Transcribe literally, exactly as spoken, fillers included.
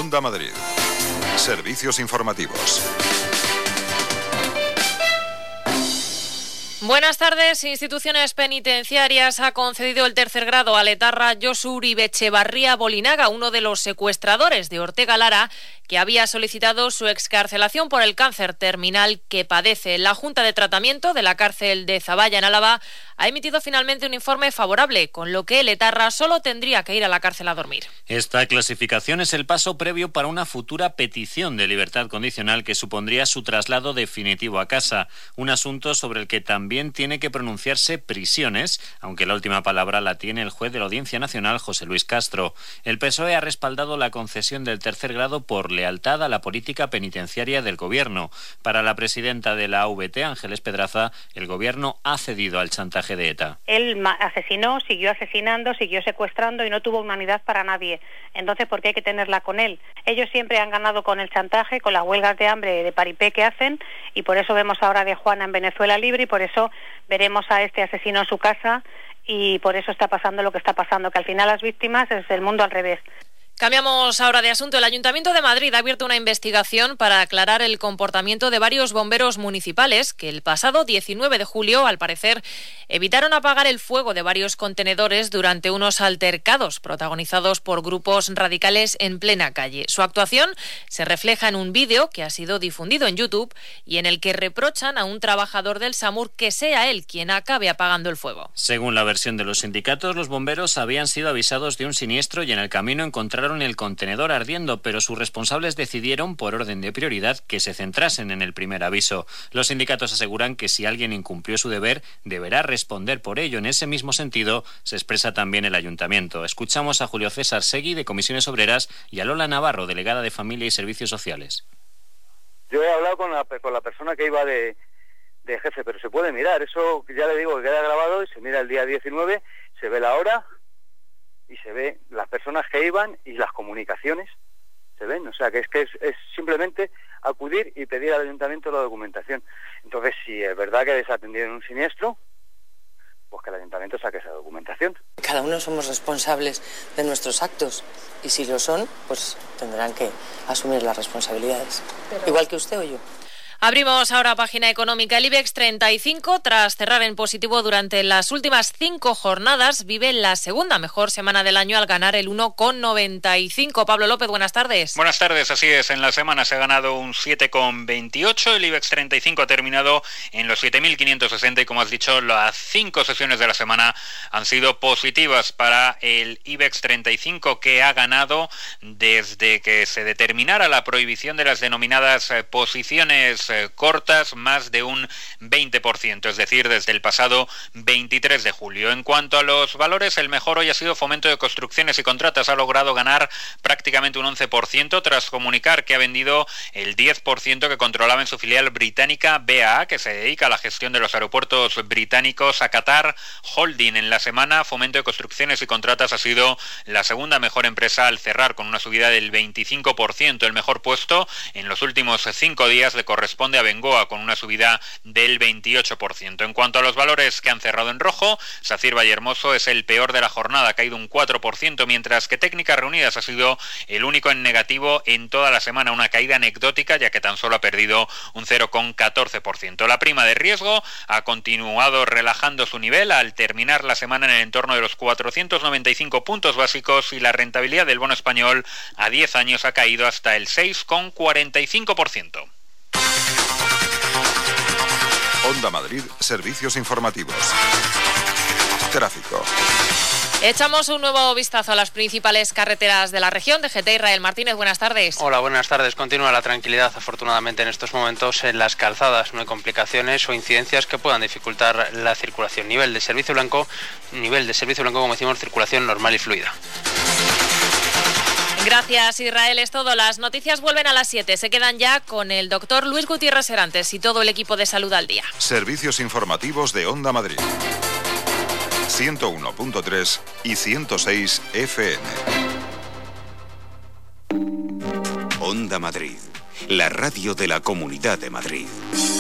Onda Madrid. Servicios informativos. Buenas tardes. Instituciones penitenciarias ha concedido el tercer grado al etarra Josu Uribe Etxebarria Bolinaga, uno de los secuestradores de Ortega Lara, que había solicitado su excarcelación por el cáncer terminal que padece. La Junta de Tratamiento de la cárcel de Zaballa, en Álava, ha emitido finalmente un informe favorable, con lo que el etarra solo tendría que ir a la cárcel a dormir. Esta clasificación es el paso previo para una futura petición de libertad condicional que supondría su traslado definitivo a casa, un asunto sobre el que también tiene que pronunciarse Prisiones, aunque la última palabra la tiene el juez de la Audiencia Nacional, José Luis Castro. El P S O E ha respaldado la concesión del tercer grado por lealtad a la política penitenciaria del Gobierno. Para la presidenta de la A V T, Ángeles Pedraza, el Gobierno ha cedido al chantaje de ETA. Él asesinó, siguió asesinando, siguió secuestrando y no tuvo humanidad para nadie. Entonces, ¿por qué hay que tenerla con él? Ellos siempre han ganado con el chantaje, con las huelgas de hambre de paripé que hacen, y por eso vemos ahora de Juana en Venezuela libre, y por eso veremos a este asesino en su casa, y por eso está pasando lo que está pasando, que al final las víctimas es el mundo al revés. Cambiamos ahora de asunto. El Ayuntamiento de Madrid ha abierto una investigación para aclarar el comportamiento de varios bomberos municipales que el pasado diecinueve de julio, al parecer, evitaron apagar el fuego de varios contenedores durante unos altercados protagonizados por grupos radicales en plena calle. Su actuación se refleja en un vídeo que ha sido difundido en YouTube y en el que reprochan a un trabajador del SAMUR que sea él quien acabe apagando el fuego. Según la versión de los sindicatos, los bomberos habían sido avisados de un siniestro y en el camino encontraron el contenedor ardiendo, pero sus responsables decidieron, por orden de prioridad, que se centrasen en el primer aviso. Los sindicatos aseguran que si alguien incumplió su deber, deberá responder por ello. En ese mismo sentido, se expresa también el Ayuntamiento. Escuchamos a Julio César Segui, de Comisiones Obreras, y a Lola Navarro, delegada de Familia y Servicios Sociales. Yo he hablado con la, con la persona que iba de, de jefe, pero se puede mirar. Eso, ya le digo, que queda grabado y se mira el día diecinueve, se ve la hora y se ve las personas que iban y las comunicaciones, se ven, o sea que es que es, es simplemente acudir y pedir al ayuntamiento la documentación. Entonces, si es verdad que desatendieron un siniestro, pues que el ayuntamiento saque esa documentación. Cada uno somos responsables de nuestros actos y si lo son, pues tendrán que asumir las responsabilidades, Pero... igual que usted o yo. Abrimos ahora página económica. El IBEX treinta y cinco, tras cerrar en positivo durante las últimas cinco jornadas, vive la segunda mejor semana del año al ganar el uno coma noventa y cinco. Pablo López, buenas tardes. Buenas tardes, así es. En la semana se ha ganado un siete coma veintiocho. El IBEX treinta y cinco ha terminado en los siete mil quinientos sesenta y, como has dicho, las cinco sesiones de la semana han sido positivas para el IBEX treinta y cinco, que ha ganado desde que se determinara la prohibición de las denominadas eh, posiciones cortas más de un veinte por ciento, es decir, desde el pasado veintitrés de julio. En cuanto a los valores, el mejor hoy ha sido Fomento de Construcciones y Contratas. Ha logrado ganar prácticamente un once por ciento tras comunicar que ha vendido el diez por ciento que controlaba en su filial británica B A A, que se dedica a la gestión de los aeropuertos británicos, a Qatar Holding. En la semana, Fomento de Construcciones y Contratas ha sido la segunda mejor empresa al cerrar, con una subida del veinticinco por ciento. El mejor puesto en los últimos cinco días le corresponde a Bengoa, con una subida del veintiocho por ciento. En cuanto a los valores que han cerrado en rojo, Sacir Vallehermoso es el peor de la jornada, ha caído un cuatro por ciento, mientras que Técnicas Reunidas ha sido el único en negativo en toda la semana, una caída anecdótica, ya que tan solo ha perdido un cero coma catorce por ciento. La prima de riesgo ha continuado relajando su nivel al terminar la semana en el entorno de los cuatrocientos noventa y cinco puntos básicos, y la rentabilidad del bono español a diez años ha caído hasta el seis coma cuarenta y cinco por ciento. Onda Madrid, servicios informativos. Tráfico. Echamos un nuevo vistazo a las principales carreteras de la región. D G T, Israel Martínez, buenas tardes. Hola, buenas tardes. Continúa la tranquilidad, afortunadamente, en estos momentos en las calzadas. No hay complicaciones o incidencias que puedan dificultar la circulación. Nivel de servicio blanco, nivel de servicio blanco, como decimos, circulación normal y fluida. Gracias, Israel. Es todo. Las noticias vuelven a las siete. Se quedan ya con el doctor Luis Gutiérrez Serantes y todo el equipo de Salud al Día. Servicios informativos de Onda Madrid. ciento uno punto tres y ciento seis F M. Onda Madrid, la radio de la Comunidad de Madrid.